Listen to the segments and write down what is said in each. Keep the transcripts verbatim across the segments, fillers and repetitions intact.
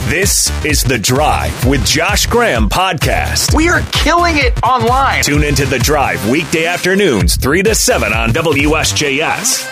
This is The Drive with Josh Graham podcast. We are killing it online. Tune into The Drive weekday afternoons, three to seven on W S J S.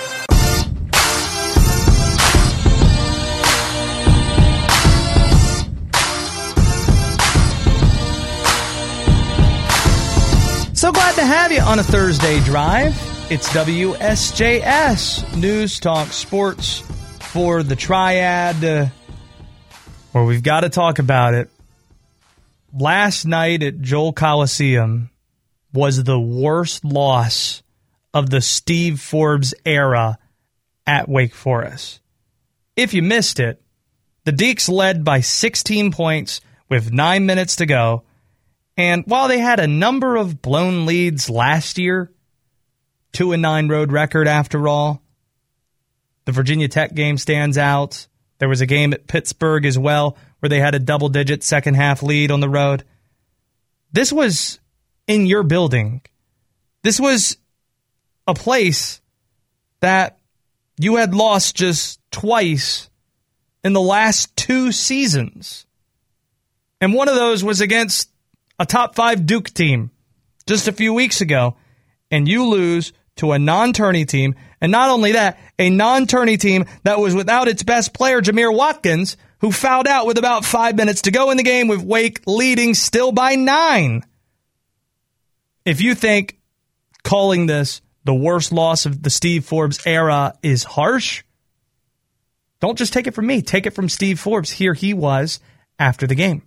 So glad to have you on a Thursday drive. It's W S J S News Talk Sports for the Triad, uh, where we've got to talk about it. Last night at Joel Coliseum was the worst loss of the Steve Forbes era at Wake Forest. If you missed it, the Deacs led by sixteen points with nine minutes to go. And while they had a number of blown leads last year, two and nine road record after all, the Virginia Tech game stands out. There was a game at Pittsburgh as well where they had a double-digit second-half lead on the road. This was in your building. This was a place that you had lost just twice in the last two seasons. And one of those was against a top five Duke team just a few weeks ago, and you lose to a non-tourney team. And not only that, a non-tourney team that was without its best player, Jamir Watkins, who fouled out with about five minutes to go in the game with Wake leading still by nine. If you think calling this the worst loss of the Steve Forbes era is harsh, don't just take it from me. Take it from Steve Forbes. Here he was after the game.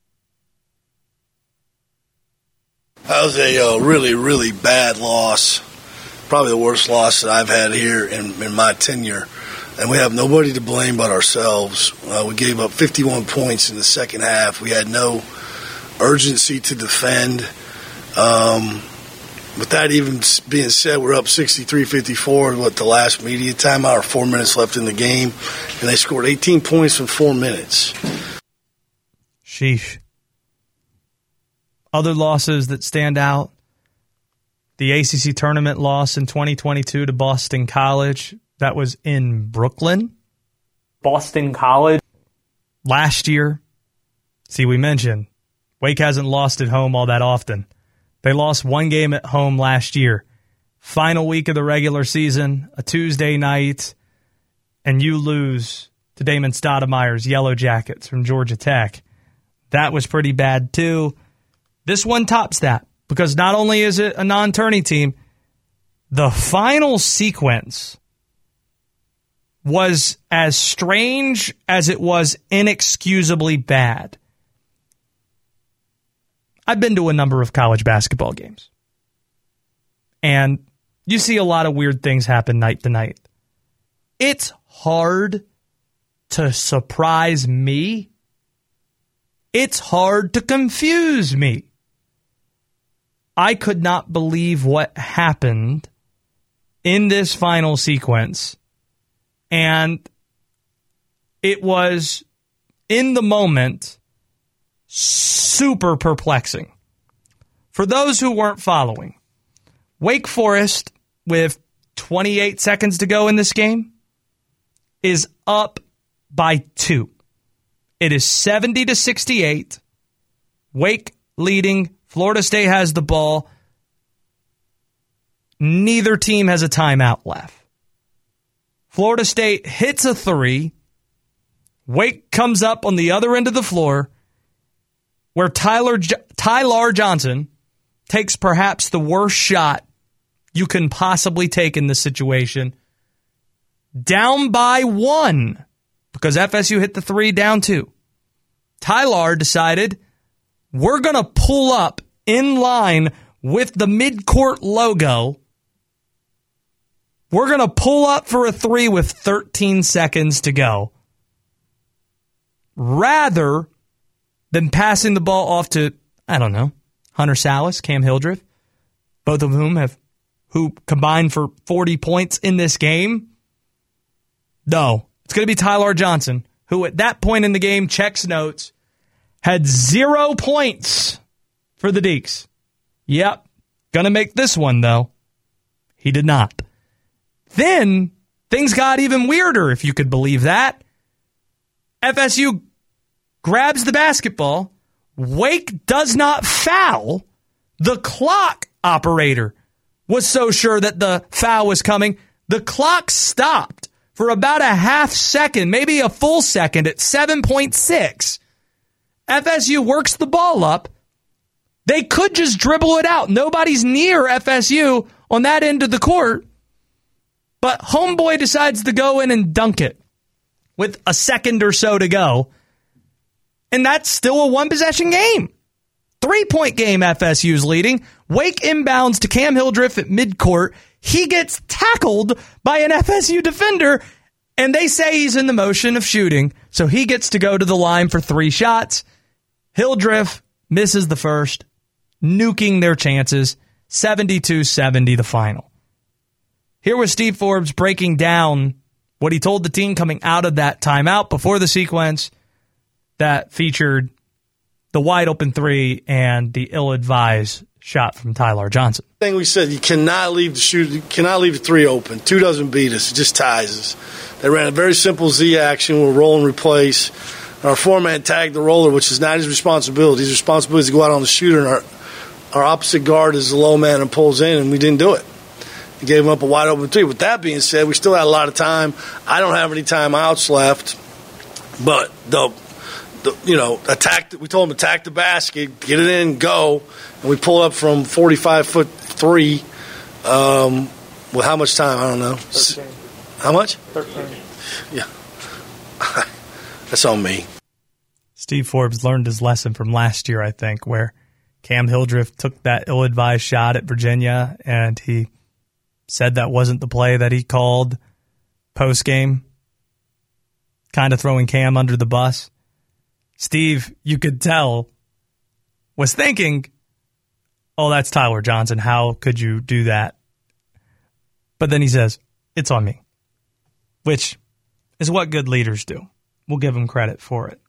That was a uh, really, really bad loss. Probably the worst loss that I've had here in, in my tenure. And we have nobody to blame but ourselves. Uh, we gave up fifty-one points in the second half. We had no urgency to defend. Um, with that even being said, we're up sixty-three fifty-four, what, the last media timeout, or four minutes left in the game. And they scored eighteen points in four minutes. Sheesh. Other losses that stand out, the A C C tournament loss in twenty twenty-two to Boston College. That was in Brooklyn. Boston College. Last year, see, we mentioned, Wake hasn't lost at home all that often. They lost one game at home last year. Final week of the regular season, a Tuesday night, and you lose to Damon Stoudemire's Yellow Jackets from Georgia Tech. That was pretty bad, too. This one tops that, because not only is it a non-tourney team, the final sequence was as strange as it was inexcusably bad. I've been to a number of college basketball games, and you see a lot of weird things happen night to night. It's hard to surprise me. It's hard to confuse me. I could not believe what happened in this final sequence. And it was, in the moment, super perplexing. For those who weren't following, Wake Forest, with twenty-eight seconds to go in this game, is up by two. It is seventy to sixty-eight. Wake leading. Florida State has the ball. Neither team has a timeout left. Florida State hits a three. Wake comes up on the other end of the floor, where Tyler Tyler Johnson takes perhaps the worst shot you can possibly take in this situation. Down by one, because F S U hit the three, down two. Tyler decided, we're going to pull up in line with the midcourt logo. We're going to pull up for a three with thirteen seconds to go. Rather than passing the ball off to, I don't know, Hunter Salas, Cam Hildreth, both of whom have who combined for forty points in this game. No, it's going to be Tyler Johnson, who at that point in the game, checks notes, had zero points for the Deacs. Yep, going to make this one, though. He did not. Then things got even weirder, if you could believe that. F S U grabs the basketball. Wake does not foul. The clock operator was so sure that the foul was coming. The clock stopped for about a half second, maybe a full second at seven point six. F S U works the ball up. They could just dribble it out. Nobody's near F S U on that end of the court. But homeboy decides to go in and dunk it with a second or so to go. And that's still a one-possession game. Three-point game F S U's leading. Wake inbounds to Cam Hildreth at midcourt. He gets tackled by an F S U defender, and they say he's in the motion of shooting, so he gets to go to the line for three shots. Hildreth misses the first, nuking their chances. seventy-two seventy the final. Here was Steve Forbes breaking down what he told the team coming out of that timeout before the sequence that featured the wide open three and the ill-advised shot from Tyler Johnson. I think we said you cannot leave the shoot, you cannot leave the three open. Two doesn't beat us; it just ties us. They ran a very simple Z action. We're roll and replace. Our four-man tagged the roller, which is not his responsibility. His responsibility is to go out on the shooter, and our our opposite guard is the low man and pulls in, and we didn't do it. He gave him up a wide open three. With that being said, we still had a lot of time. I don't have any timeouts left, but the. The, you know, attack. We told him attack the basket, get it in, go, and we pull up from forty-five foot three. Um, with how much time? I don't know. thirteen. How much? Thirteen. Yeah, that's on me. Steve Forbes learned his lesson from last year, I think, where Cam Hildreth took that ill-advised shot at Virginia, and he said that wasn't the play that he called post game, kind of throwing Cam under the bus. Steve, you could tell, was thinking, oh, that's Tyler Johnson. How could you do that? But then he says, it's on me, which is what good leaders do. We'll give him credit for it.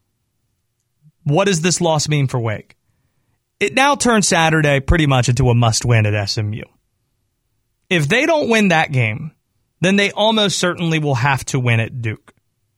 What does this loss mean for Wake? It now turns Saturday pretty much into a must-win at S M U. If they don't win that game, then they almost certainly will have to win at Duke,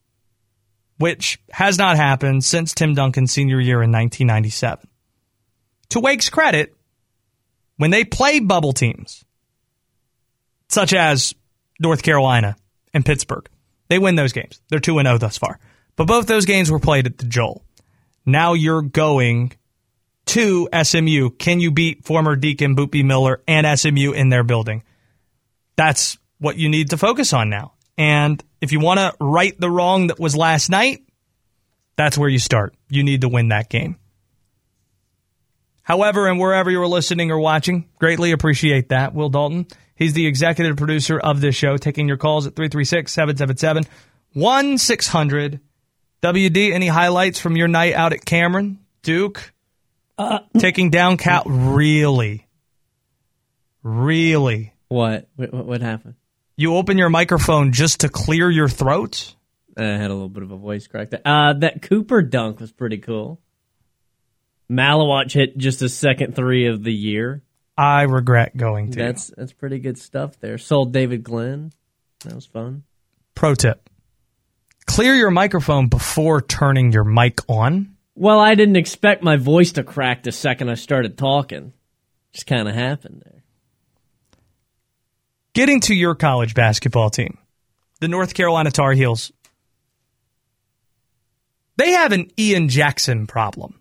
which has not happened since Tim Duncan's senior year in nineteen ninety-seven. To Wake's credit, when they play bubble teams, such as North Carolina and Pittsburgh, they win those games. They're two and oh thus far. But both those games were played at the Joel. Now you're going to S M U. Can you beat former Deacon Boopy Miller and S M U in their building? That's what you need to focus on now. And if you want to right the wrong that was last night, that's where you start. You need to win that game. However, and wherever you're listening or watching, greatly appreciate that. Will Dalton, he's the executive producer of this show, taking your calls at three three six, seven seven seven, one six hundred. W D, any highlights from your night out at Cameron? Duke, uh, taking down Cal. Really? Really? What? What, what happened? You open your microphone just to clear your throat? I had a little bit of a voice crack there. Uh, that Cooper dunk was pretty cool. Malawach hit just a second three of the year. I regret going to. That's that's pretty good stuff there. Sold David Glenn. That was fun. Pro tip. Clear your microphone before turning your mic on. Well, I didn't expect my voice to crack the second I started talking. Just kind of happened there. Getting to your college basketball team, the North Carolina Tar Heels, they have an Ian Jackson problem.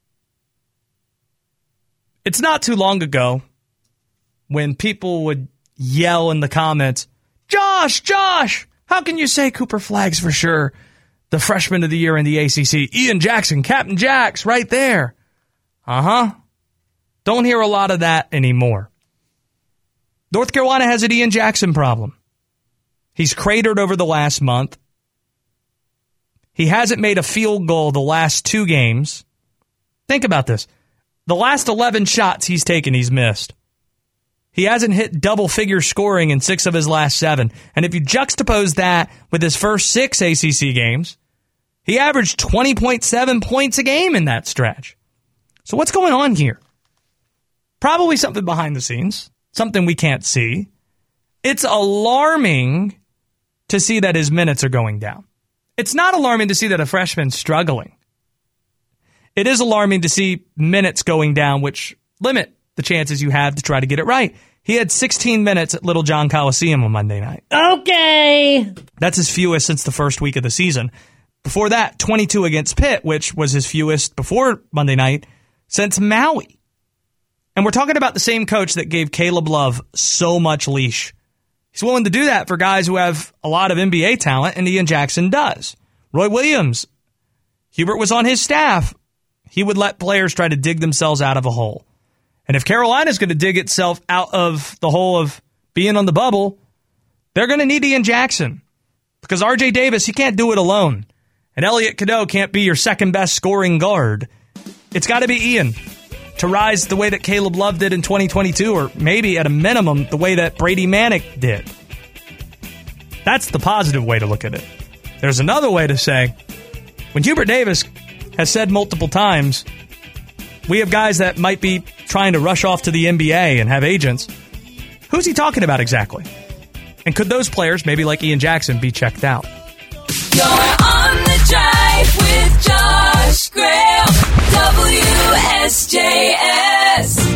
It's not too long ago when people would yell in the comments, Josh, Josh, how can you say Cooper Flagg's for sure the freshman of the year in the A C C? Ian Jackson, Captain Jacks, right there. Uh-huh. Don't hear a lot of that anymore. North Carolina has an Ian Jackson problem. He's cratered over the last month. He hasn't made a field goal the last two games. Think about this. The last eleven shots he's taken, he's missed. He hasn't hit double-figure scoring in six of his last seven. And if you juxtapose that with his first six A C C games, he averaged twenty point seven points a game in that stretch. So what's going on here? Probably something behind the scenes. Something we can't see. It's alarming to see that his minutes are going down. It's not alarming to see that a freshman's struggling. it is alarming to see minutes going down, which limit the chances you have to try to get it right. He had sixteen minutes at Little John Coliseum on Monday night. Okay. That's his fewest since the first week of the season. Before that, twenty-two against Pitt, which was his fewest before Monday night since Maui. And we're talking about the same coach that gave Caleb Love so much leash. He's willing to do that for guys who have a lot of N B A talent, and Ian Jackson does. Roy Williams, Hubert was on his staff. He would let players try to dig themselves out of a hole. And if Carolina's going to dig itself out of the hole of being on the bubble, they're going to need Ian Jackson. Because R J Davis, he can't do it alone. And Elliot Cadeau can't be your second best scoring guard. It's got to be Ian to rise the way that Caleb Love did in twenty twenty-two, or maybe at a minimum the way that Brady Manick did. That's the positive way to look at it. There's another way to say, when Hubert Davis has said multiple times, we have guys that might be trying to rush off to the N B A and have agents, who's he talking about exactly? And could those players, maybe like Ian Jackson, be checked out? You're on the drive with Josh Graham, W S J S.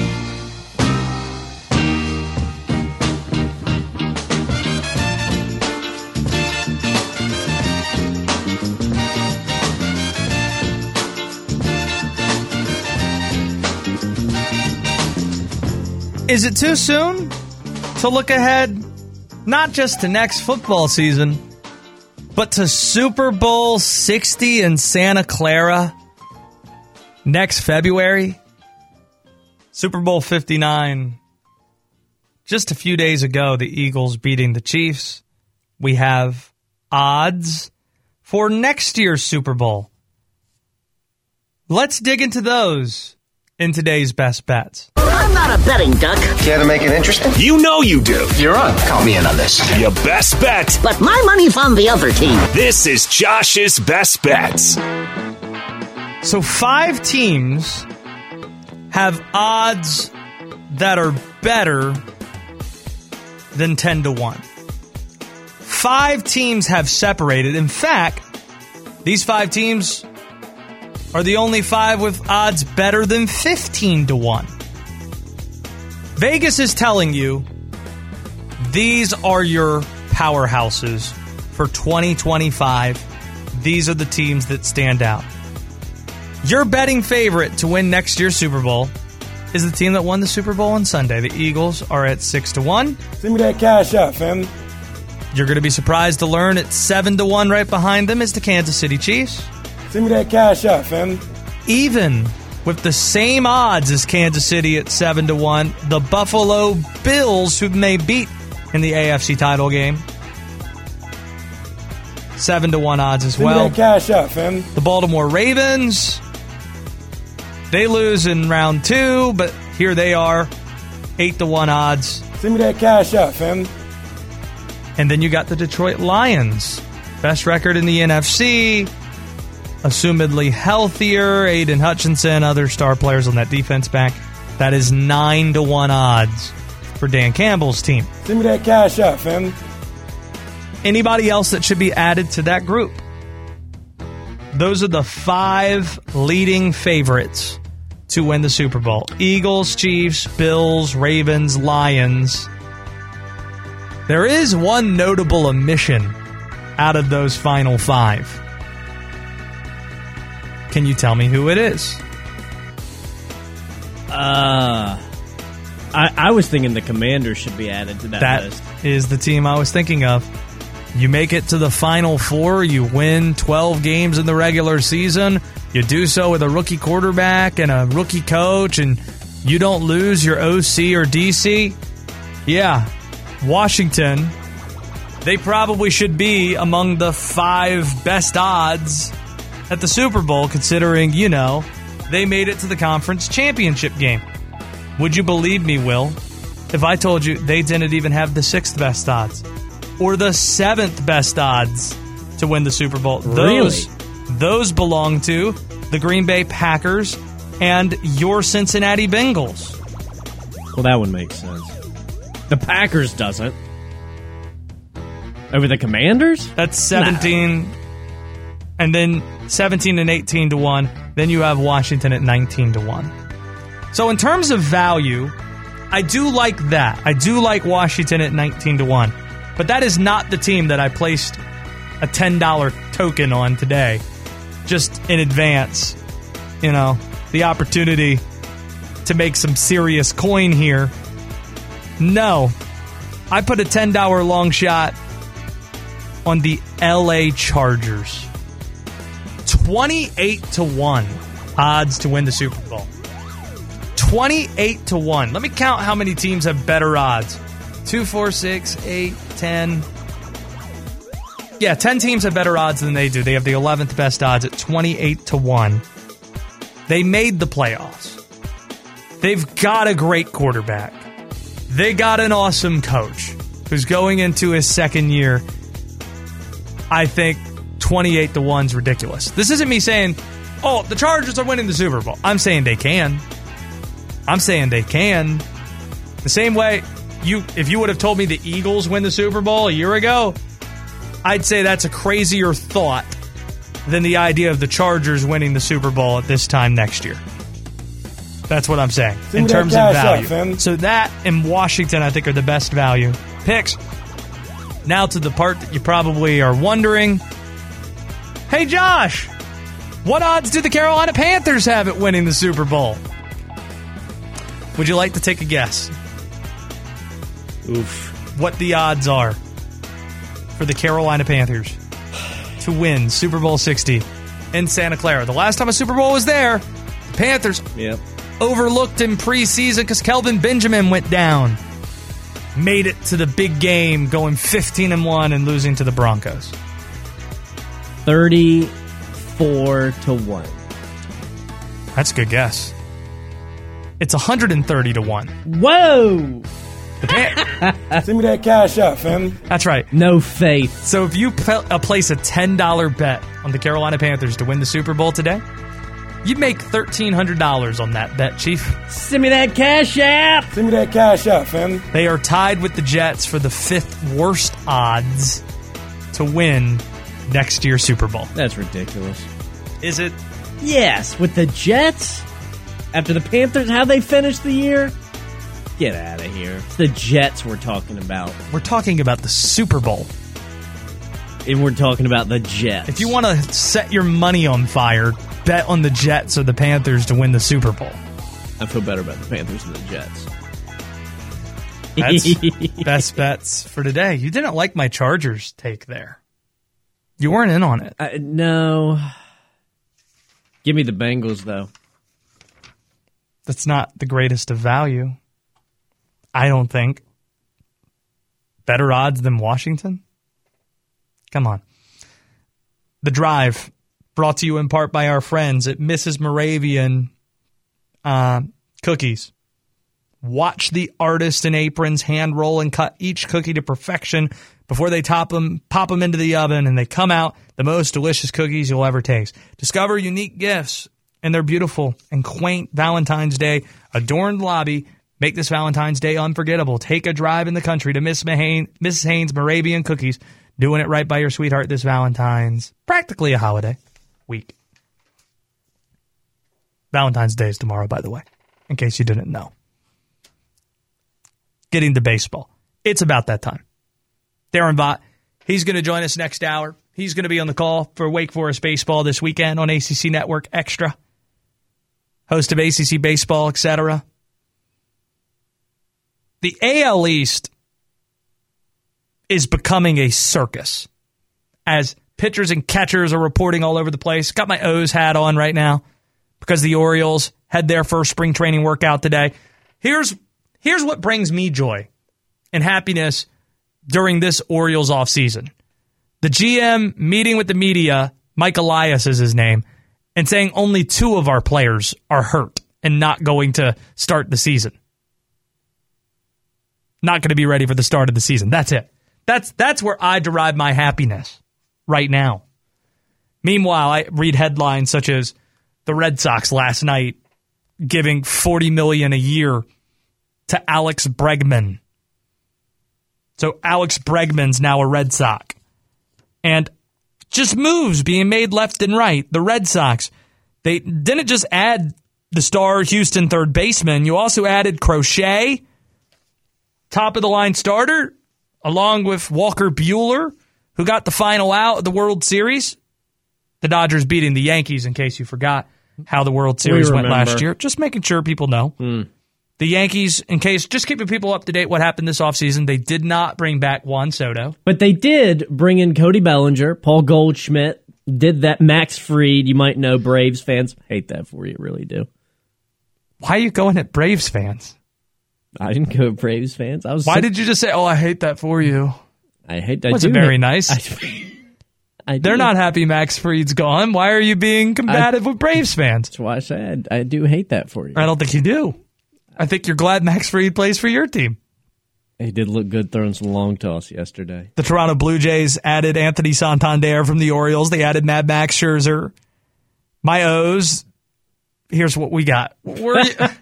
Is it too soon to look ahead, not just to next football season, but to Super Bowl sixty in Santa Clara next February? Super Bowl fifty-nine. Just a few days ago, the Eagles beating the Chiefs. We have odds for next year's Super Bowl. Let's dig into those in today's Best Bets. I'm not a betting duck. Care to make it interesting? You know you do. You're on. Count me in on this. Your best bet. But my money's on the other team. This is Josh's Best Bets. So five teams have odds that are better than ten to one. Five teams have separated. In fact, these five teams are the only five with odds better than fifteen to one. Vegas is telling you these are your powerhouses for twenty twenty-five. These are the teams that stand out. Your betting favorite to win next year's Super Bowl is the team that won the Super Bowl on Sunday. The Eagles are at six to one. Send me that cash out, fam. You're going to be surprised to learn at seven to one right behind them is the Kansas City Chiefs. Send me that cash out, fam. Even with the same odds as Kansas City at seven to one, the Buffalo Bills, who they beat in the A F C title game, seven to one odds as Send well. me that cash out, fam. The Baltimore Ravens, they lose in round two, but here they are, eight to one odds. Send me that cash out, fam. And then you got the Detroit Lions, best record in the N F C, assumedly healthier, Aiden Hutchinson, other star players on that defense back. That is nine to one odds for Dan Campbell's team. Send me that cash out, fam. Anybody else that should be added to that group? Those are the five leading favorites to win the Super Bowl. Eagles, Chiefs, Bills, Ravens, Lions. There is one notable omission out of those final five. Can you tell me who it is? Uh, I, I was thinking the Commanders should be added to that, That list. is the team I was thinking of. You make it to the Final Four, you win twelve games in the regular season, you do so with a rookie quarterback and a rookie coach, and you don't lose your O C or D C. Yeah, Washington, they probably should be among the five best odds at the Super Bowl, considering, you know, they made it to the conference championship game. Would you believe me, Will, if I told you they didn't even have the sixth best odds or the seventh best odds to win the Super Bowl? Really? Those, those belong to the Green Bay Packers and your Cincinnati Bengals. Well, that one makes sense. The Packers doesn't. Over the Commanders? That's seventeen. and then seventeen and eighteen to one. Then you have Washington at nineteen to one. So in terms of value, I do like that. I do like Washington at nineteen to one. But that is not the team that I placed a ten dollar token on today, just in advance. You know, the opportunity to make some serious coin here. No. I put a ten dollar long shot on the L A Chargers. twenty-eight to one odds to win the Super Bowl. twenty-eight to one. Let me count how many teams have better odds. two, four, six, eight, ten. Yeah, ten teams have better odds than they do. They have the eleventh best odds at twenty-eight to one. They made the playoffs. They've got a great quarterback. They got an awesome coach who's going into his second year. I think twenty-eight to one is ridiculous. This isn't me saying, oh, the Chargers are winning the Super Bowl. I'm saying they can. I'm saying they can. The same way, you if you would have told me the Eagles win the Super Bowl a year ago, I'd say that's a crazier thought than the idea of the Chargers winning the Super Bowl at this time next year. That's what I'm saying See in terms of value. Up, so that and Washington, I think, are the best value picks. Now to the part that you probably are wondering. Hey, Josh, what odds do the Carolina Panthers have at winning the Super Bowl? Would you like to take a guess? Oof. What the odds are for the Carolina Panthers to win Super Bowl sixty in Santa Clara? The last time a Super Bowl was there, the Panthers Yep. overlooked in preseason because Kelvin Benjamin went down. Made it to the big game, going fifteen and one and losing to the Broncos. thirty-four to one. That's a good guess. It's one hundred thirty to one. Whoa! The Pan- Send me that cash out, fam. That's right. No faith. So if you pe- uh, place a ten dollar bet on the Carolina Panthers to win the Super Bowl today, you'd make thirteen hundred dollars on that bet, Chief. Send me that cash app. Send me that cash out, fam. They are tied with the Jets for the fifth worst odds to win next year's Super Bowl. That's ridiculous. Is it? Yes, with the Jets, after the Panthers, how they finished the year? Get out of here. It's the Jets we're talking about. We're talking about the Super Bowl. And we're talking about the Jets. If you want to set your money on fire, bet on the Jets or the Panthers to win the Super Bowl. I feel better about the Panthers than the Jets. That's best bets for today. You didn't like my Chargers take there. You weren't in on it. Uh, no. Give me the Bengals, though. That's not the greatest of value. I don't think. Better odds than Washington? Come on. The Drive, brought to you in part by our friends at Missus Moravian uh, Cookies. Watch the artist in aprons hand roll and cut each cookie to perfection before they top them, pop them into the oven, and they come out the most delicious cookies you'll ever taste. Discover unique gifts and their beautiful and quaint Valentine's Day adorned lobby. Make this Valentine's Day unforgettable. Take a drive in the country to Miss Mahane, Missus Haynes Moravian Cookies. Doing it right by your sweetheart this Valentine's. Practically a holiday week. Valentine's Day is tomorrow, by the way, in case you didn't know. Getting to baseball. It's about that time. Darren Vaught, he's going to join us next hour. He's going to be on the call for Wake Forest Baseball this weekend on A C C Network Extra. Host of A C C Baseball, et cetera. The A L East is becoming a circus as pitchers and catchers are reporting all over the place. Got my O's hat on right now because the Orioles had their first spring training workout today. Here's here's what brings me joy and happiness during this Orioles offseason. The G M meeting with the media, Mike Elias is his name, and saying only two of our players are hurt and not going to start the season. Not going to be ready for the start of the season. That's it. That's that's where I derive my happiness right now. Meanwhile, I read headlines such as the Red Sox last night giving forty million dollars a year to Alex Bregman. So Alex Bregman's now a Red Sox. And just moves being made left and right. The Red Sox, they didn't just add the star Houston third baseman. You also added Crochet, top of the line starter, along with Walker Buehler, who got the final out of the World Series. The Dodgers beating the Yankees, in case you forgot how the World Series went last year. Just making sure people know. Mm. The Yankees, in case, just keeping people up to date what happened this offseason, they did not bring back Juan Soto. But they did bring in Cody Bellinger, Paul Goldschmidt, did that. Max Fried, you might know, Braves fans. Hate that for you, really do. Why are you going at Braves fans? I didn't go at Braves fans. I was. Why did you just say, oh, I hate that for you? I hate that. Wasn't very nice. I, I They're not happy Max Fried's gone. Why are you being combative I, with Braves fans? That's why I said I do hate that for you. I don't think you do. I think you're glad Max Fried plays for your team. He did look good throwing some long toss yesterday. The Toronto Blue Jays added Anthony Santander from the Orioles. They added Mad Max Scherzer. My O's, here's what we got. We're,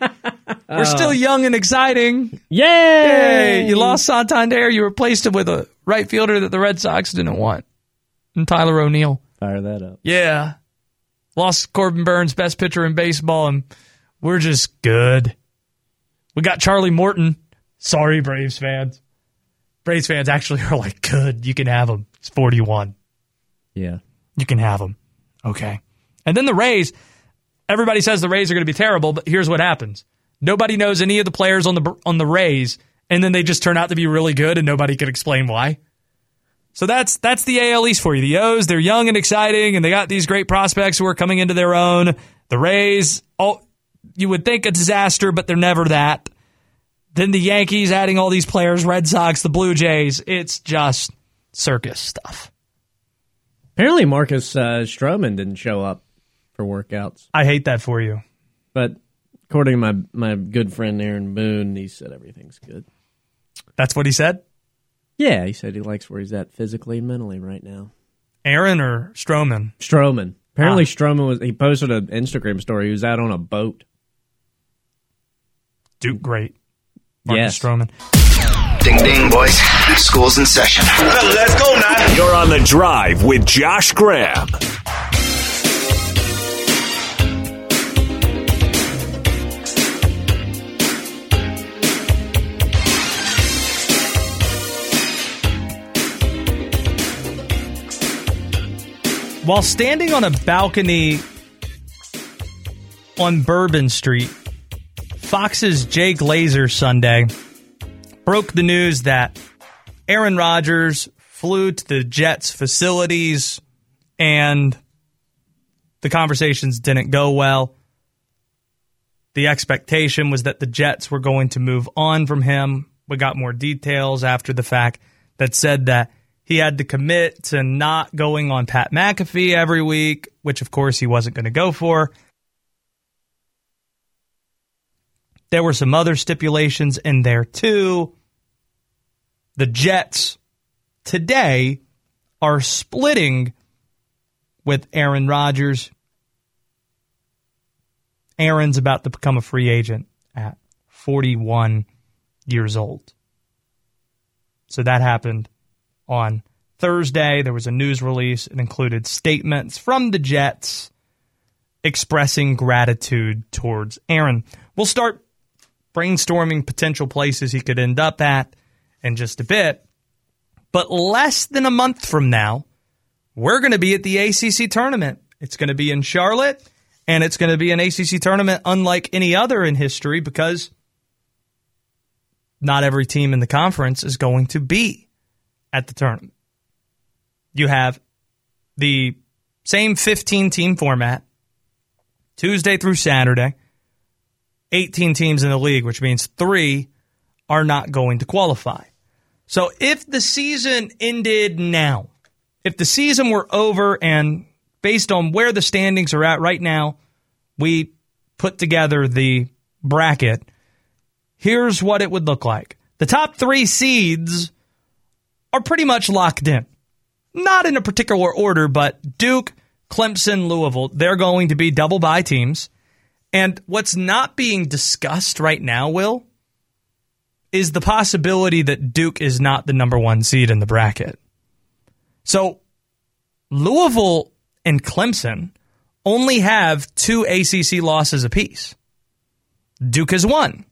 we're still young and exciting. Yay! Yay! You lost Santander. You replaced him with a right fielder that the Red Sox didn't want. And Tyler O'Neill. Fire that up. Yeah. Lost Corbin Burns, best pitcher in baseball, and we're just good. We got Charlie Morton. Sorry, Braves fans. Braves fans actually are like, good. You can have him. He's forty-one. Yeah. You can have him. Okay. And then the Rays, everybody says the Rays are going to be terrible, but here's what happens. Nobody knows any of the players on the on the Rays, and then they just turn out to be really good, and nobody can explain why. So that's that's the A L East for you. The O's, they're young and exciting, and they got these great prospects who are coming into their own. The Rays, oh, you would think a disaster, but they're never that. Then the Yankees adding all these players, Red Sox, the Blue Jays. It's just circus stuff. Apparently Marcus uh, Stroman didn't show up for workouts. I hate that for you. But according to my, my good friend Aaron Boone, he said everything's good. That's what he said? Yeah, he said he likes where he's at physically and mentally right now. Aaron or Stroman? Stroman. Apparently ah. Stroman was, he posted an Instagram story. He was out on a boat. Duke, great. Marcus yes. Stroman. Ding, ding, boys. School's in session. Well, let's go now. You're on The Drive with Josh Graham. While standing on a balcony on Bourbon Street, Fox's Jay Glazer Sunday broke the news that Aaron Rodgers flew to the Jets facilities and the conversations didn't go well. The expectation was that the Jets were going to move on from him. We got more details after the fact that said that he had to commit to not going on Pat McAfee every week, which of course he wasn't going to go for. There were some other stipulations in there too. The Jets today are splitting with Aaron Rodgers. Aaron's about to become a free agent at forty-one years old. So that happened on Thursday. There was a news release. It included statements from the Jets expressing gratitude towards Aaron. We'll start brainstorming potential places he could end up at in just a bit. But less than a month from now, we're going to be at the A C C tournament. It's going to be in Charlotte, and it's going to be an A C C tournament unlike any other in history because not every team in the conference is going to be at the tournament. You have the same fifteen-team format, Tuesday through Saturday, eighteen teams in the league, which means three are not going to qualify. So if the season ended now, if the season were over and based on where the standings are at right now, we put together the bracket, here's what it would look like. The top three seeds are pretty much locked in. Not in a particular order, but Duke, Clemson, Louisville, they're going to be double bye teams. And what's not being discussed right now, Will, is the possibility that Duke is not the number one seed in the bracket. So Louisville and Clemson only have two A C C losses apiece. Duke has won.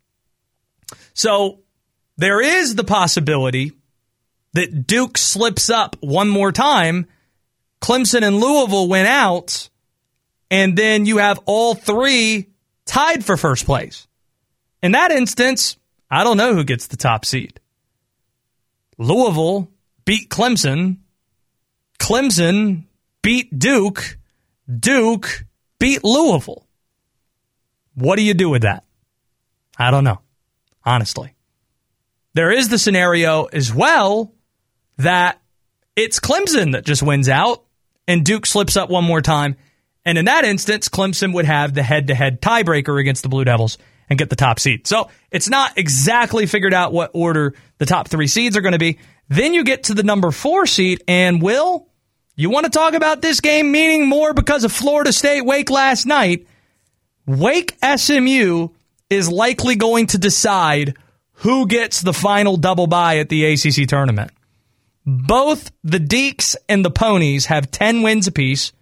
So there is the possibility that Duke slips up one more time, Clemson and Louisville win out, and then you have all three tied for first place. In that instance, I don't know who gets the top seed. Louisville beat Clemson. Clemson beat Duke. Duke beat Louisville. What do you do with that? I don't know, honestly. There is the scenario as well that it's Clemson that just wins out and Duke slips up one more time. And in that instance, Clemson would have the head-to-head tiebreaker against the Blue Devils and get the top seed. So it's not exactly figured out what order the top three seeds are going to be. Then you get to the number four seed, and Will, you want to talk about this game meaning more because of Florida State Wake last night. Wake S M U is likely going to decide who gets the final double bye at the A C C tournament. Both the Deacs and the Ponies have ten wins apiece,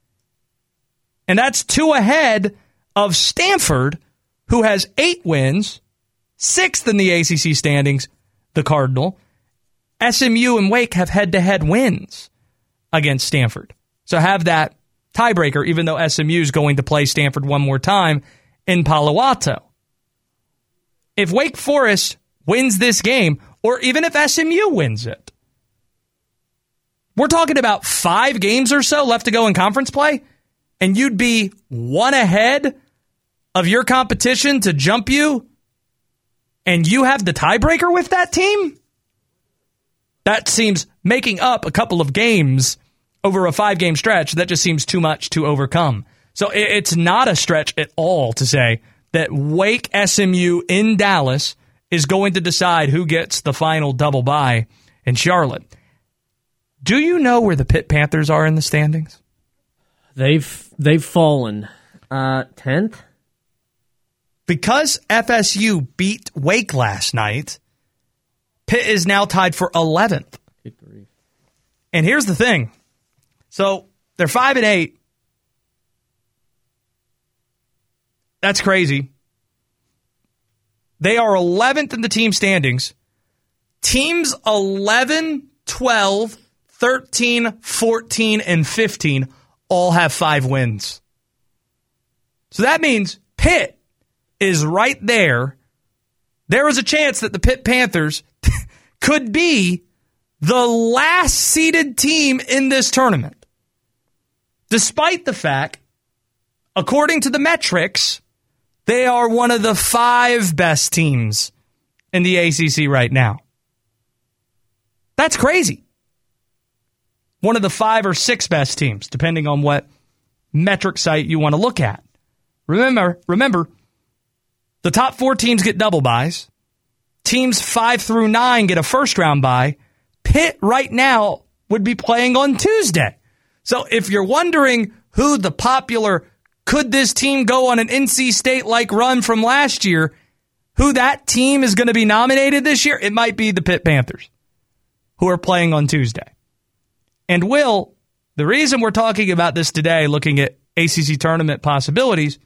and that's two ahead of Stanford, who has eight wins, sixth in the A C C standings, the Cardinal. S M U and Wake have head-to-head wins against Stanford. So have that tiebreaker, even though S M U is going to play Stanford one more time in Palo Alto. If Wake Forest wins this game, or even if S M U wins it, we're talking about five games or so left to go in conference play, and you'd be one ahead of your competition to jump you, and you have the tiebreaker with that team? That seems making up a couple of games over a five-game stretch. That just seems too much to overcome. So it's not a stretch at all to say that Wake S M U in Dallas is going to decide who gets the final double bye in Charlotte. Do you know where the Pitt Panthers are in the standings? They've they've fallen uh, tenth. Because F S U beat Wake last night, Pitt is now tied for eleventh. Good grief. And here's the thing. So they're five and eight. That's crazy. They are eleventh in the team standings. Teams eleven, twelve, thirteen, fourteen, and fifteen all have five wins. So that means Pitt is right there. There is a chance that the Pitt Panthers could be the last seeded team in this tournament. Despite the fact, according to the metrics, they are one of the five best teams in the A C C right now. That's crazy. One of the five or six best teams, depending on what metric site you want to look at. Remember, remember, the top four teams get double byes. Teams five through nine get a first round bye. Pitt right now would be playing on Tuesday. So if you're wondering who the popular, could this team go on an N C State-like run from last year, who that team is going to be nominated this year, it might be the Pitt Panthers, who are playing on Tuesday. And Will, the reason we're talking about this today, looking at A C C tournament possibilities,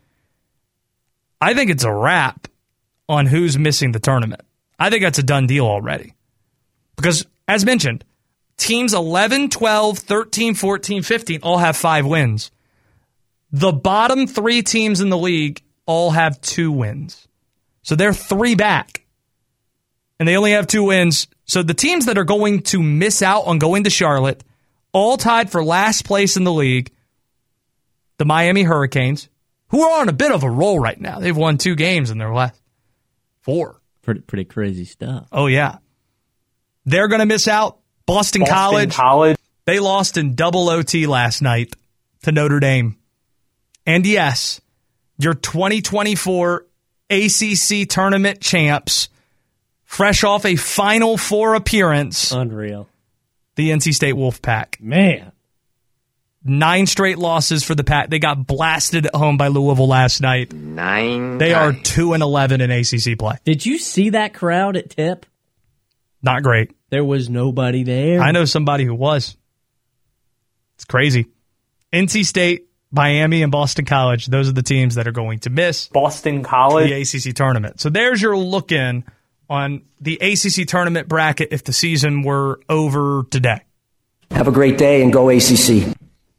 I think it's a wrap on who's missing the tournament. I think that's a done deal already. Because, as mentioned, teams eleven, twelve, thirteen, fourteen, fifteen all have five wins. The bottom three teams in the league all have two wins. So they're three back. And they only have two wins. So the teams that are going to miss out on going to Charlotte, all tied for last place in the league, the Miami Hurricanes, who are on a bit of a roll right now. They've won two games in their last four. Pretty, pretty crazy stuff. Oh, yeah. They're going to miss out. Boston, Boston College, College. They lost in double O T last night to Notre Dame. And yes, your twenty twenty-four A C C tournament champs, fresh off a Final Four appearance. Unreal. The N C State Wolfpack. Man. Nine straight losses for the Pack. They got blasted at home by Louisville last night. Nine. They nine. are two and eleven in A C C play. Did you see that crowd at Tip? Not great. There was nobody there. I know somebody who was. It's crazy. N C State, Miami, and Boston College, those are the teams that are going to miss Boston College, the A C C tournament. So there's your look in on the A C C tournament bracket if the season were over today. Have a great day and go A C C.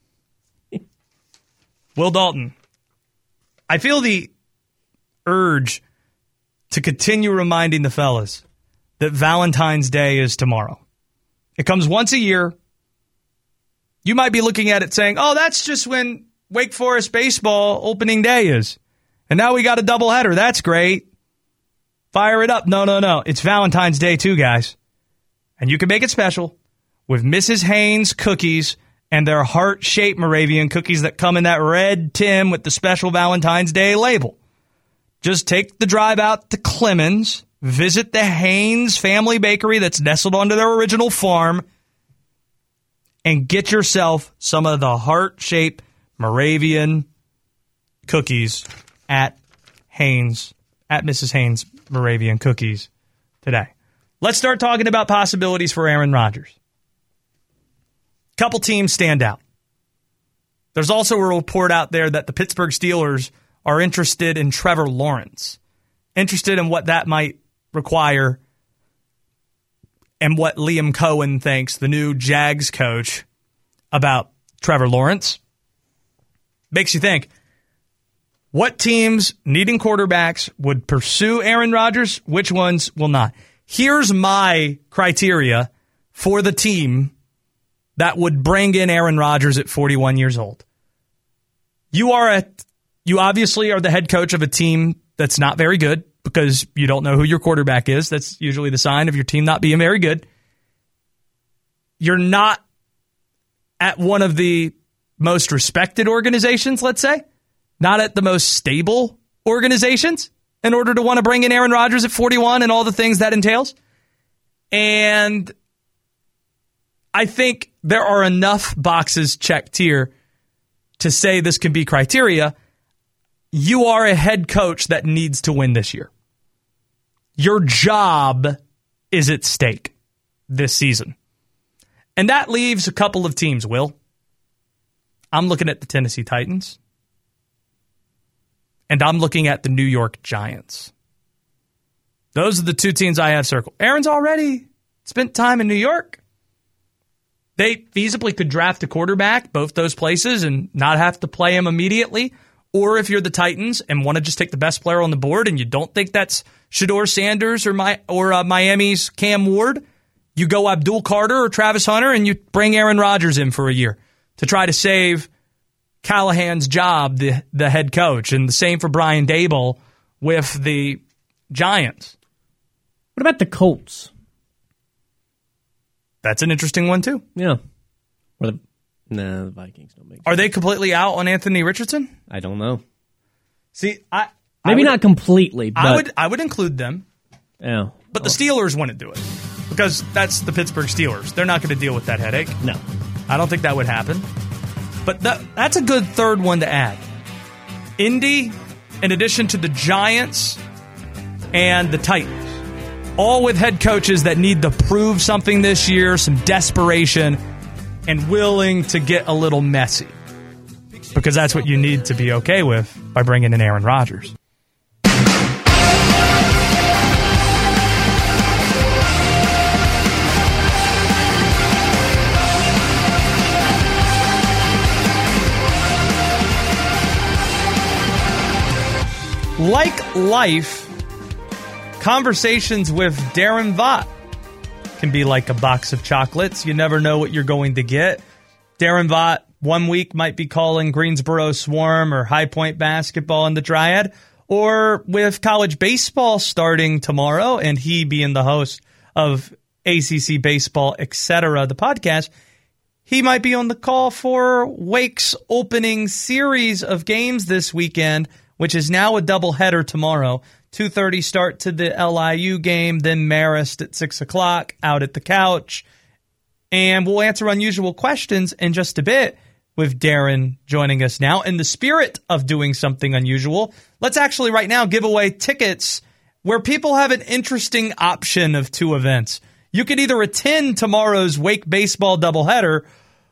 Will Dalton, I feel the urge to continue reminding the fellas that Valentine's Day is tomorrow. It comes once a year. You might be looking at it saying, oh, that's just when Wake Forest baseball opening day is. And now we got a doubleheader. That's great. Fire it up. No, no, no. It's Valentine's Day too, guys. And you can make it special with Missus Haynes cookies and their heart-shaped Moravian cookies that come in that red tin with the special Valentine's Day label. Just take the drive out to Clemens, visit the Haynes family bakery that's nestled onto their original farm, and get yourself some of the heart-shaped Moravian cookies at Haynes, at Missus Haynes Moravian Cookies today. Let's start talking about possibilities for Aaron Rodgers. Couple teams stand out. There's also a report out there that the Pittsburgh Steelers are interested in Trevor Lawrence, interested in what that might require and what Liam Cohen thinks, the new Jags coach, about Trevor Lawrence. Makes you think, what teams needing quarterbacks would pursue Aaron Rodgers? Which ones will not? Here's my criteria for the team that would bring in Aaron Rodgers at forty-one years old. You are a, you obviously are the head coach of a team that's not very good because you don't know who your quarterback is. That's usually the sign of your team not being very good. You're not at one of the most respected organizations, let's say, not at the most stable organizations in order to want to bring in Aaron Rodgers at forty-one and all the things that entails. And I think there are enough boxes checked here to say this can be criteria. You are a head coach that needs to win this year. Your job is at stake this season. And that leaves a couple of teams, Will. I'm looking at the Tennessee Titans. And I'm looking at the New York Giants. Those are the two teams I have circled. Aaron's already spent time in New York. They feasibly could draft a quarterback, both those places, and not have to play him immediately. Or if you're the Titans and want to just take the best player on the board and you don't think that's Shedeur Sanders or my or uh, Miami's Cam Ward, you go Abdul Carter or Travis Hunter and you bring Aaron Rodgers in for a year to try to save Callahan's job, the, the head coach. And the same for Brian Daboll with the Giants. What about the Colts? That's an interesting one, too. Yeah. Or the, no, the Vikings don't make sense. Are they completely out on Anthony Richardson? I don't know. See, I... Maybe I would, not completely, but... I would, I would include them. Yeah. But the Steelers wouldn't do it. Because that's the Pittsburgh Steelers. They're not going to deal with that headache. No. I don't think that would happen. But that, that's a good third one to add. Indy, in addition to the Giants and the Titans. All with head coaches that need to prove something this year, some desperation, and willing to get a little messy. Because that's what you need to be okay with by bringing in Aaron Rodgers. Like life, conversations with Darren Vaught can be like a box of chocolates. You never know what you're going to get. Darren Vaught one week might be calling Greensboro Swarm or High Point basketball in the Triad, or with college baseball starting tomorrow and he being the host of A C C Baseball, et cetera, the podcast, he might be on the call for Wake's opening series of games this weekend, which is now a doubleheader tomorrow. two thirty start to the L I U game, then Marist at six o'clock out at the couch. And we'll answer unusual questions in just a bit with Darren joining us now. In the spirit of doing something unusual, let's actually right now give away tickets where people have an interesting option of two events. You could either attend tomorrow's Wake baseball doubleheader,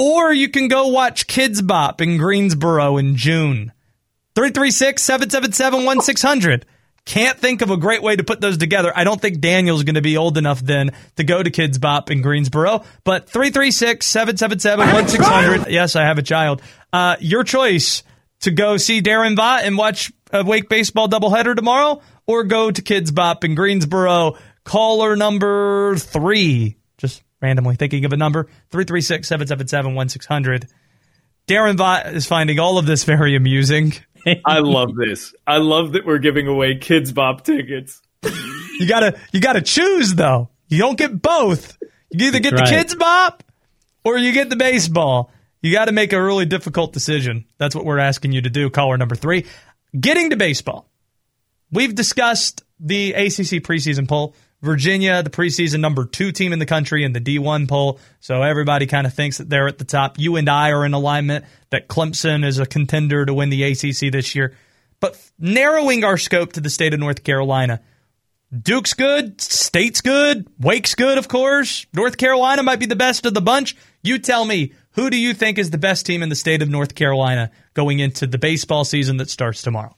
Or you can go watch Kids Bop in Greensboro in June. three three six, seven seven seven, one six zero zero. Can't think of a great way to put those together. I don't think Daniel's going to be old enough then to go to Kids Bop in Greensboro. But three three six, seven seven seven, one six zero zero. Yes, I have a child. Uh, your choice to go see Darren Vaught and watch a Wake baseball doubleheader tomorrow, or go to Kids Bop in Greensboro. Caller number three. Just randomly thinking of a number. three three six, seven seven seven, one six zero zero. Darren Vaught is finding all of this very amusing. I love this. I love that we're giving away Kids Bop tickets. You gotta, you gotta choose though. You don't get both. You either get That's the right. Kids Bop or you get the baseball. You got to make a really difficult decision. That's what we're asking you to do. Caller number three. Getting to baseball. We've discussed the A C C preseason poll. Virginia, the preseason number two team in the country in the D one poll. So everybody kind of thinks that they're at the top. You and I are in alignment that Clemson is a contender to win the A C C this year. But narrowing our scope to the state of North Carolina, Duke's good, State's good, Wake's good, of course. North Carolina might be the best of the bunch. You tell me, who do you think is the best team in the state of North Carolina going into the baseball season that starts tomorrow?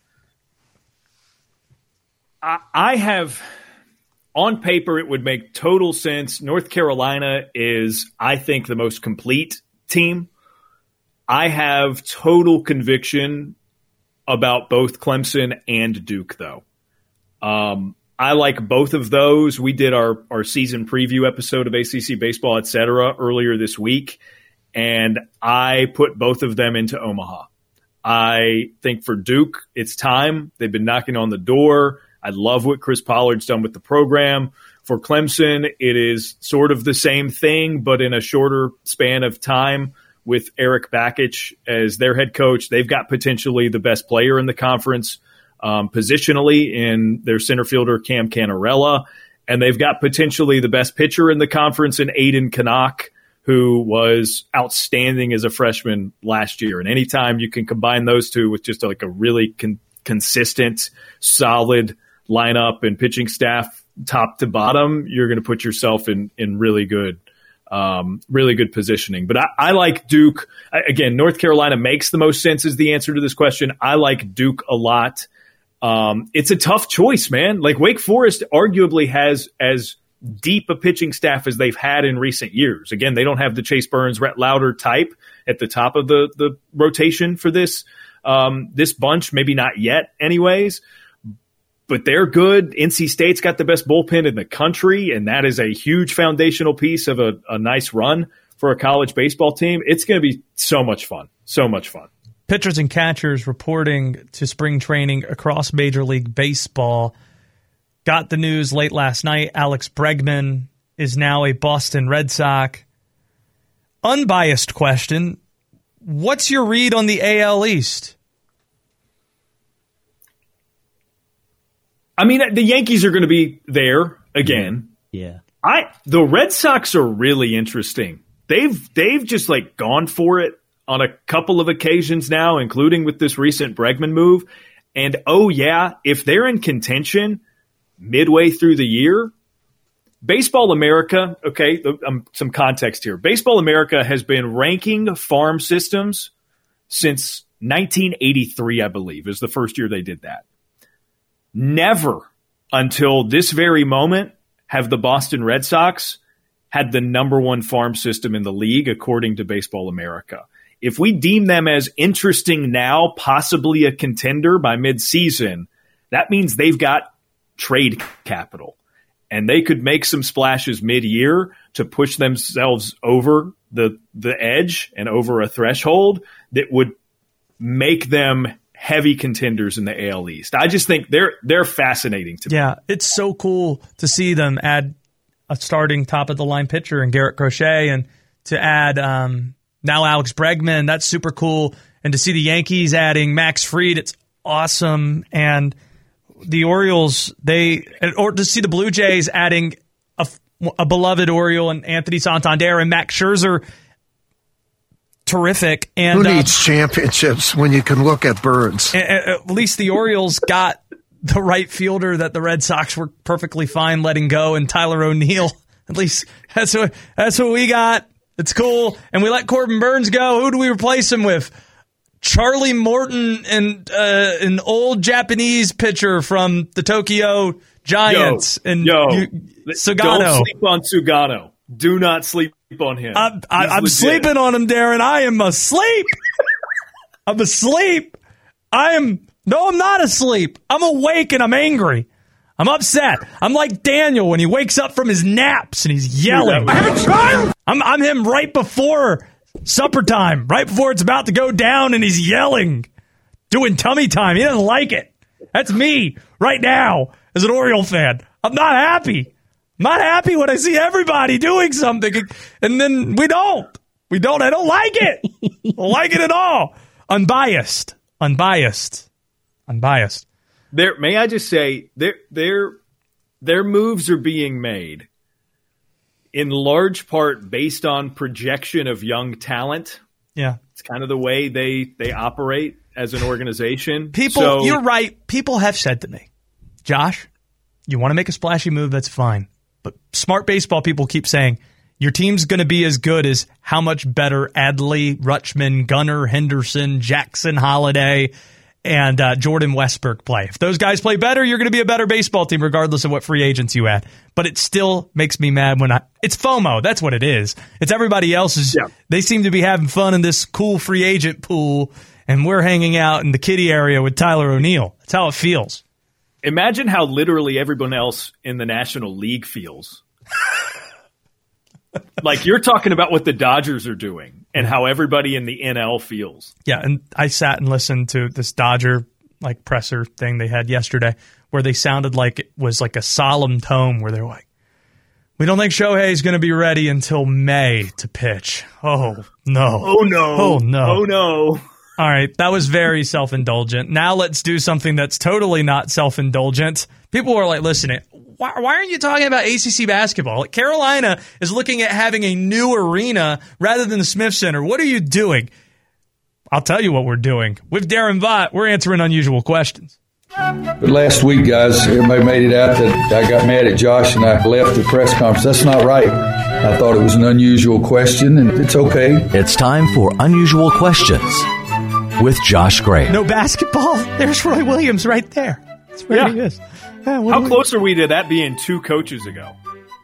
I, I have... On paper, it would make total sense. North Carolina is, I think, the most complete team. I have total conviction about both Clemson and Duke, though. Um, I like both of those. We did our, our season preview episode of A C C Baseball, et cetera, earlier this week, and I put both of them into Omaha. I think for Duke, it's time. They've been knocking on the door. I love what Chris Pollard's done with the program. For Clemson, it is sort of the same thing, but in a shorter span of time with Eric Bakich as their head coach. They've got potentially the best player in the conference um, positionally in their center fielder, Cam Canarella, and they've got potentially the best pitcher in the conference in Aiden Canuck, who was outstanding as a freshman last year. And anytime you can combine those two with just like a really con- consistent, solid lineup and pitching staff top to bottom, you're going to put yourself in in really good um, really good positioning. But I, I like Duke. I, again, North Carolina makes the most sense is the answer to this question. I like Duke a lot. Um, it's a tough choice, man. Like Wake Forest arguably has as deep a pitching staff as they've had in recent years. Again, they don't have the Chase Burns, Rhett Lauder type at the top of the, the rotation for this um, this bunch. Maybe not yet anyways. But they're good. N C State's got the best bullpen in the country, and that is a huge foundational piece of a, a nice run for a college baseball team. It's going to be so much fun. So much fun. Pitchers and catchers reporting to spring training across Major League Baseball. Got the news late last night. Alex Bregman is now a Boston Red Sox. Unbiased question. What's your read on the A L East? I mean, the Yankees are going to be there again. Yeah. I the Red Sox are really interesting. They've they've just like gone for it on a couple of occasions now, including with this recent Bregman move. And oh yeah, if they're in contention midway through the year, Baseball America, okay, um, some context here. Baseball America has been ranking farm systems since nineteen eighty-three, I believe, is the first year they did that. Never until this very moment have the Boston Red Sox had the number one farm system in the league, according to Baseball America. If we deem them as interesting now, possibly a contender by midseason, that means they've got trade capital. And they could make some splashes mid-year to push themselves over the the edge and over a threshold that would make them heavy contenders in the A L East. I just think they're they're fascinating to me. Yeah, it's so cool to see them add a starting top-of-the-line pitcher in Garrett Crochet and to add um, now Alex Bregman. That's super cool. And to see the Yankees adding Max Fried, it's awesome. And the Orioles, they or to see the Blue Jays adding a, a beloved Oriole and Anthony Santander and Max Scherzer, terrific. And who needs uh, championships when you can look at birds? At least the Orioles got the right fielder that the Red Sox were perfectly fine letting go, and Tyler O'Neill. At least that's what that's what we got. It's cool. And we let Corbin Burns go. Who do we replace him with? Charlie Morton and uh, an old Japanese pitcher from the Tokyo Giants. Yo, and yo, you, Sugano. Don't sleep on Sugano. Do not sleep on him. I'm, I, I'm sleeping on him, Darren. I am asleep. I'm asleep. I am. No, I'm not asleep. I'm awake and I'm angry. I'm upset. I'm like Daniel when he wakes up from his naps and he's yelling. I have a child. I'm, I'm him right before supper time, right before it's about to go down, and he's yelling, doing tummy time. He doesn't like it. That's me right now as an Oriole fan. I'm not happy. I'm not happy when I see everybody doing something, and then we don't. We don't. I don't like it. I don't like it at all. Unbiased. Unbiased. Unbiased. There, may I just say, their their their moves are being made in large part based on projection of young talent. Yeah, it's kind of the way they they operate as an organization. People, so, you're right. People have said to me, Josh, you want to make a splashy move, that's fine. But smart baseball people keep saying your team's going to be as good as how much better Adley, Rutschman, Gunnar, Henderson, Jackson, Holiday, and uh, Jordan Westbrook play. If those guys play better, you're going to be a better baseball team regardless of what free agents you add. But it still makes me mad when I... It's FOMO. That's what it is. It's everybody else's... Yeah. They seem to be having fun in this cool free agent pool, and we're hanging out in the kiddie area with Tyler O'Neill. That's how it feels. Imagine how literally everyone else in the National League feels. Like, you're talking about what the Dodgers are doing and how everybody in the N L feels. Yeah, and I sat and listened to this Dodger like presser thing they had yesterday where they sounded like it was like a solemn tone where they're like, we don't think Shohei's going to be ready until May to pitch. Oh, no. Oh, no. Oh, no. Oh, no. All right, that was very self-indulgent. Now let's do something that's totally not self-indulgent. People are like, listen, why, why aren't you talking about A C C basketball? Like, Carolina is looking at having a new arena rather than the Smith Center. What are you doing? I'll tell you what we're doing. With Darren Vaught, we're answering unusual questions. But last week, guys, everybody made it out that I got mad at Josh and I left the press conference. That's not right. I thought it was an unusual question, and it's okay. It's time for Unusual Questions with Josh Gray. No basketball? There's Roy Williams right there. That's where yeah. he is. Yeah, How close we... are we to that being two coaches ago?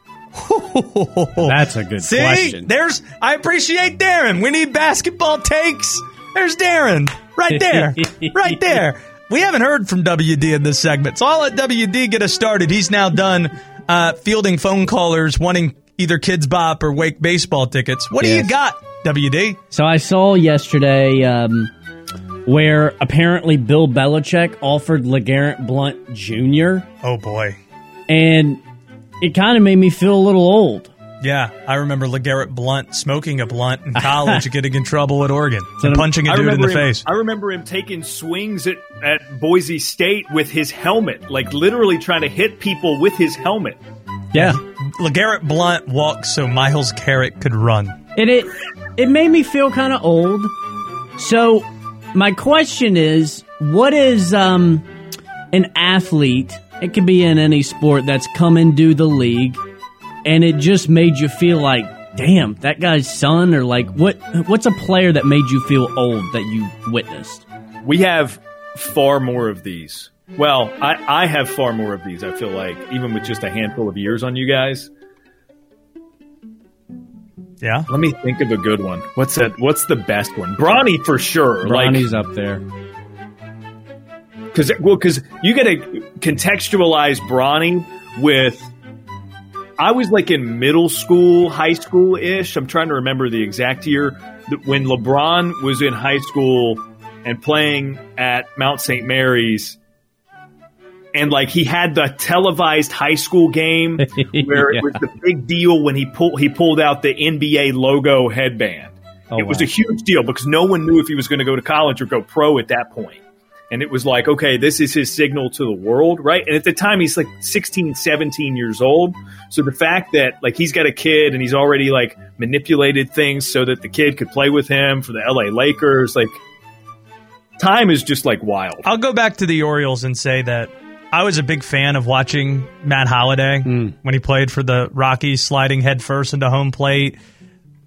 That's a good See, question. There's, I appreciate Darren. We need basketball takes. There's Darren. Right there. Right there. We haven't heard from W D in this segment, so I'll let W D get us started. He's now done uh, fielding phone callers wanting either Kids Bop or Wake baseball tickets. What yes. do you got, W D? So I saw yesterday um, where apparently Bill Belichick offered LeGarrette Blount Junior Oh, boy. And it kind of made me feel a little old. Yeah, I remember LeGarrette Blount smoking a blunt in college and getting in trouble at Oregon and punching a dude in the him, face. I remember him taking swings at, at Boise State with his helmet, like literally trying to hit people with his helmet. Yeah. LeGarrette Blount walked so Miles Garrett could run. And it, it made me feel kind of old. So my question is, what is um, an athlete, it could be in any sport, that's come into the league, and it just made you feel like, damn, that guy's son, or like, what? what's a player that made you feel old that you witnessed? We have far more of these. Well, I, I have far more of these, I feel like, even with just a handful of years on you guys. Yeah? Let me think of a good one. What's that? What's the best one? Bronny for sure. Bronny's like, up there. Because well, because you got to contextualize Bronny with... I was like in middle school, high school-ish. I'm trying to remember the exact year. When LeBron was in high school and playing at Mount Saint Mary's, and like he had the televised high school game where yeah. it was the big deal when he pulled he pulled out the N B A logo headband. Oh, it wow. was a huge deal because no one knew if he was going to go to college or go pro at that point. And it was like, okay, this is his signal to the world, right? And at the time, he's like sixteen, seventeen years old. So the fact that like he's got a kid and he's already like manipulated things so that the kid could play with him for the L A Lakers, like time is just like wild. I'll go back to the Orioles and say that I was a big fan of watching Matt Holliday mm. when he played for the Rockies, sliding headfirst into home plate,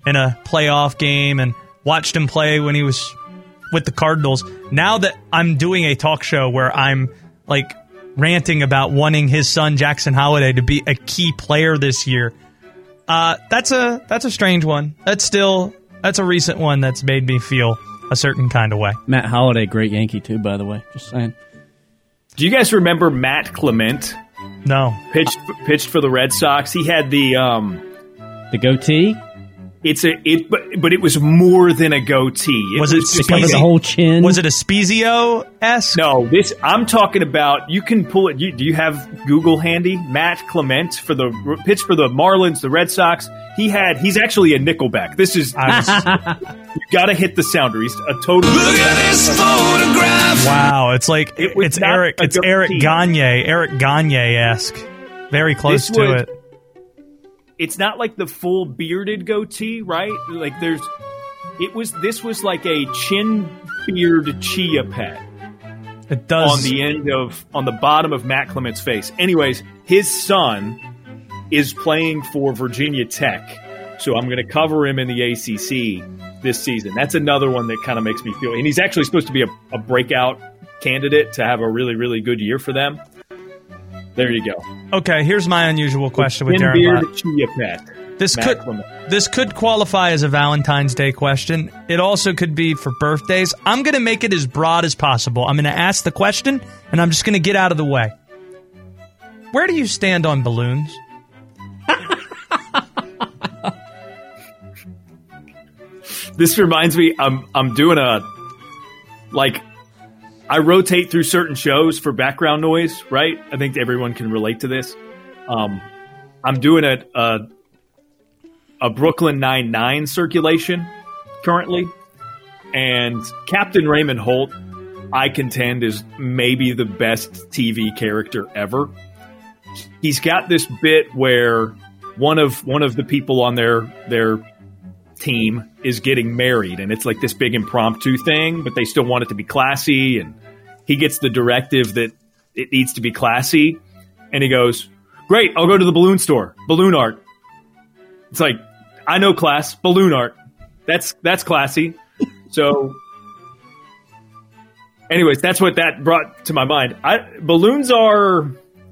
in a playoff game and watched him play when he was with the Cardinals. Now that I'm doing a talk show where I'm like ranting about wanting his son Jackson Holliday to be a key player this year, uh, that's a that's a strange one. That's still that's a recent one that's made me feel a certain kind of way. Matt Holliday, great Yankee too, by the way. Just saying. Do you guys remember Matt Clement? No. Pitched pitched for the Red Sox. He had the um, the goatee. It's a it, but but it was more than a goatee. It was, was it covered the whole chin? Was it a Spezio-esque? No, this I'm talking about. You can pull it. You, do you have Google handy? Matt Clement for the pitched for the Marlins, the Red Sox. He had. He's actually a Nickelback. This is. You got to hit the sounder. He's a total. Look at this photograph. Wow, it's like It it was it's not Eric. a It's Eric goatee. Gagne. Eric Gagne-esque. Very close This to would- it. It's not like the full bearded goatee, right? Like there's. It was. This was like a chin beard chia pet. It does. On the end of, on the bottom of Matt Clement's face. Anyways, his son is playing for Virginia Tech. So I'm going to cover him in the A C C this season. That's another one that kind of makes me feel, and he's actually supposed to be a, a breakout candidate to have a really, really good year for them. There you go. Okay, here's my unusual question with Darren Beard Blatt. chia pet. This Matt could Clement. this could qualify as a Valentine's Day question. It also could be for birthdays. I'm going to make it as broad as possible. I'm going to ask the question, and I'm just going to get out of the way. Where do you stand on balloons? This reminds me, I'm I'm doing a, like, I rotate through certain shows for background noise, right? I think everyone can relate to this. Um, I'm doing a, a, a Brooklyn Nine-Nine circulation currently, and Captain Raymond Holt, I contend, is maybe the best T V character ever. He's got this bit where one of one of the people on their their team is getting married, and it's like this big impromptu thing, but they still want it to be classy, and he gets the directive that it needs to be classy, and he goes, "Great, I'll go to the balloon store. Balloon art." It's like, I know class, balloon art. That's that's classy. So anyways, that's what that brought to my mind. I, balloons are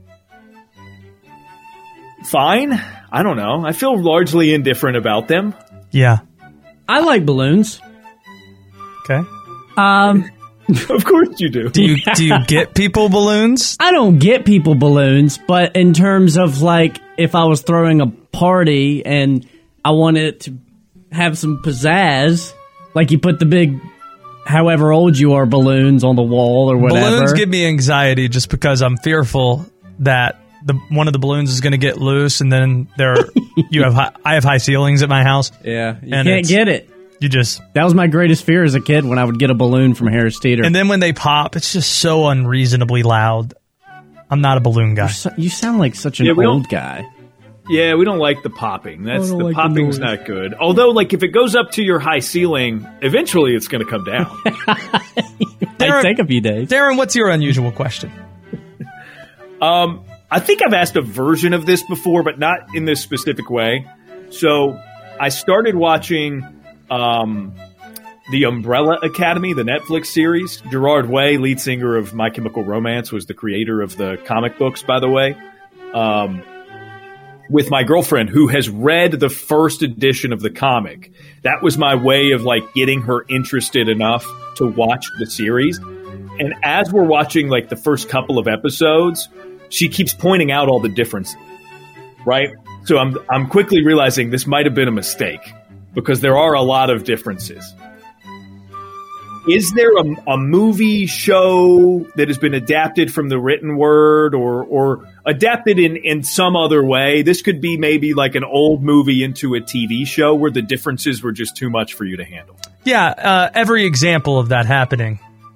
fine. I don't know. I feel largely indifferent about them. Yeah. I like balloons. Okay. Um, of course you do. Do you do you get people balloons? I don't get people balloons, but in terms of like if I was throwing a party and I wanted it to have some pizzazz, like you put the big, however old you are, balloons on the wall or whatever. Balloons give me anxiety just because I'm fearful that the one of the balloons is going to get loose, and then there you have high, I have high ceilings at my house. Yeah, you and can't get it. You just that was my greatest fear as a kid when I would get a balloon from Harris Teeter. And then when they pop, it's just so unreasonably loud. I'm not a balloon guy. So, you sound like such an Yeah, we old don't- guy. Yeah, we don't like the popping. That's I don't the like the popping's noise. not good. Although, like, if it goes up to your high ceiling, eventually it's going to come down. Might take a few days. Darren, what's your unusual question? Um, I think I've asked a version of this before, but not in this specific way. So I started watching um, the Umbrella Academy, the Netflix series. Gerard Way, lead singer of My Chemical Romance, was the creator of the comic books, by the way. Um, with my girlfriend, who has read the first edition of the comic. That was my way of like getting her interested enough to watch the series. And as we're watching like the first couple of episodes, she keeps pointing out all the differences, right? So I'm I'm quickly realizing this might have been a mistake because there are a lot of differences. Is there a, a movie show that has been adapted from the written word or or adapted in, in some other way? This could be maybe like an old movie into a T V show where the differences were just too much for you to handle. Yeah, uh, every example of that happening.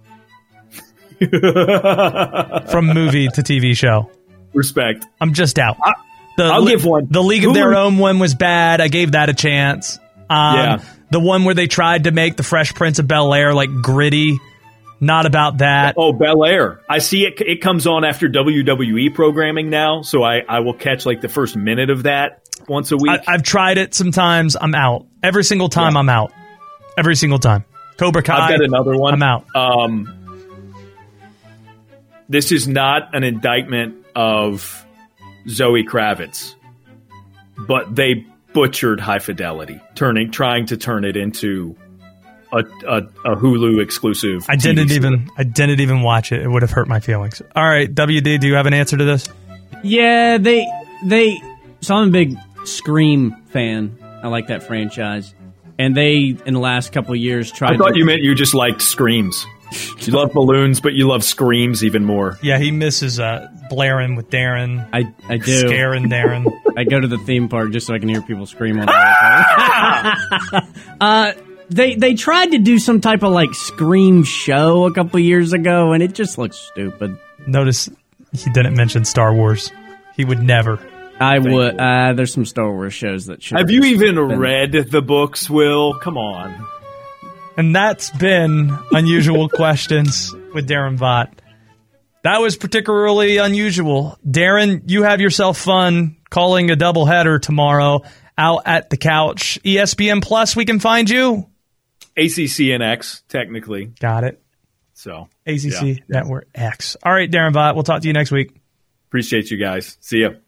From movie to T V show. Respect. I'm just out. I, the, I'll give one. The League of Who Their were- Own one was bad. I gave that a chance. Um, Yeah. The one where they tried to make the Fresh Prince of Bel-Air like gritty. Not about that. Oh, Bel Air. I see it. It comes on after W W E programming now, so I, I will catch like the first minute of that. once a week. I, I've tried it sometimes. I'm out. Every single time yeah. I'm out. Every single time. Cobra Kai. I've got another one. I'm out. Um, this is not an indictment of Zoe Kravitz, but they butchered High Fidelity, turning, trying to turn it into a, a, a Hulu exclusive. I didn't even, I didn't even watch it. It would have hurt my feelings. All right, W D, do you have an answer to this? Yeah, they, they. So I'm a big Scream fan. I like that franchise, and they in the last couple of years tried. I thought to, you meant you just liked screams. You love balloons, but you love screams even more. Yeah, he misses uh, blaring with Darren. I, I do. Scaring Darren. I go to the theme park just so I can hear people scream on the way. uh, they they tried to do some type of like Scream show a couple years ago, and it just looks stupid. Notice he didn't mention Star Wars. He would never. I Thank would. Uh, there's some Star Wars shows that should. Have you even been read the books, Will? Come on. And that's been Unusual Questions with Darren Vaught. That was particularly unusual. Darren, you have yourself fun calling a doubleheader tomorrow out at the couch. E S P N Plus, we can find you. A C C N X, technically. Got it. So A C C yeah. Network X. All right, Darren Vaught, we'll talk to you next week. Appreciate you guys. See ya.